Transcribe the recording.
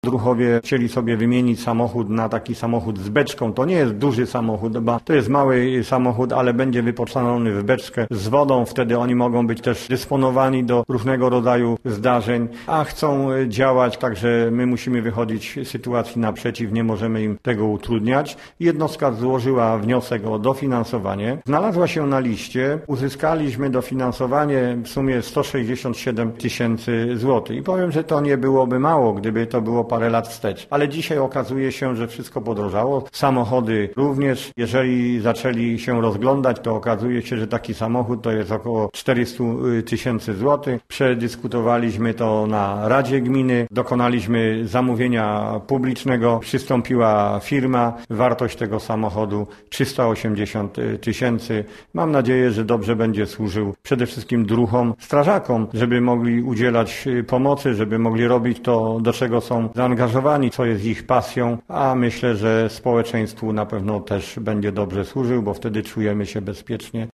Druhowie chcieli sobie wymienić samochód na taki samochód z beczką. To nie jest duży samochód, bo to jest mały samochód, ale będzie wyposażony w beczkę z wodą. Wtedy oni mogą być też dysponowani do różnego rodzaju zdarzeń, a chcą działać, także my musimy wychodzić sytuacji naprzeciw, nie możemy im tego utrudniać. Jednostka złożyła wniosek o dofinansowanie. Znalazła się na liście. Uzyskaliśmy dofinansowanie w sumie 167 000 złotych. I powiem, że to nie byłoby mało, gdyby to było parę lat wstecz. Ale dzisiaj okazuje się, że wszystko podrożało. Samochody również. Jeżeli zaczęli się rozglądać, to okazuje się, że taki samochód to jest około 400 000 złotych. Przedyskutowaliśmy to na Radzie Gminy. Dokonaliśmy zamówienia publicznego. Przystąpiła firma. Wartość tego samochodu 380 000. Mam nadzieję, że dobrze będzie służył przede wszystkim druhom, strażakom, żeby mogli udzielać pomocy, żeby mogli robić to, do czego są zaangażowani, co jest ich pasją, a myślę, że społeczeństwu na pewno też będzie dobrze służył, bo wtedy czujemy się bezpiecznie.